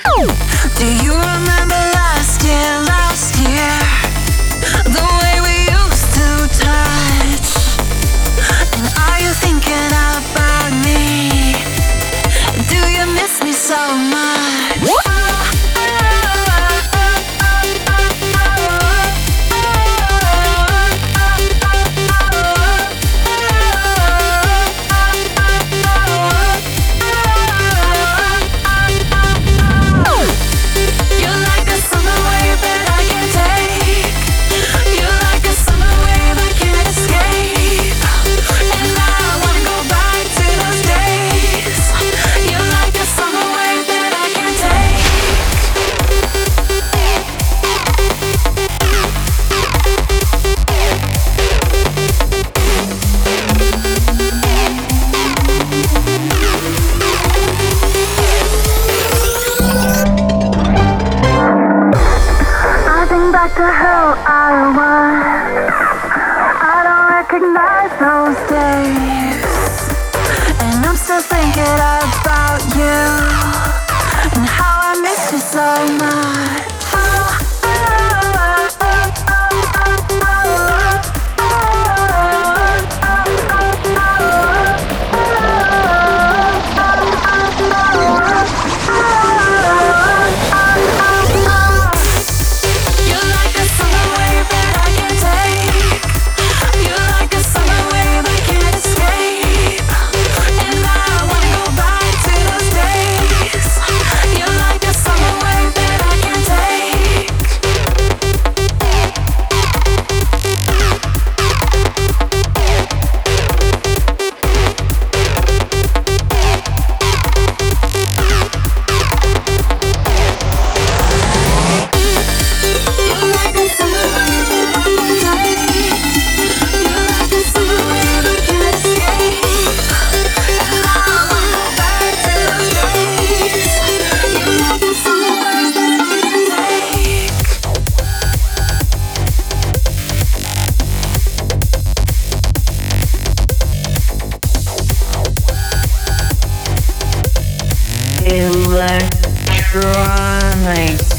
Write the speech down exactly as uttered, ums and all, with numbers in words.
Do you remember last year, last year? The way we used to touch. And are you thinking about me? Do you miss me so much? Back to who I was, I don't recognize those days, and I'm still thinking about you and how I missed you so much. Electronic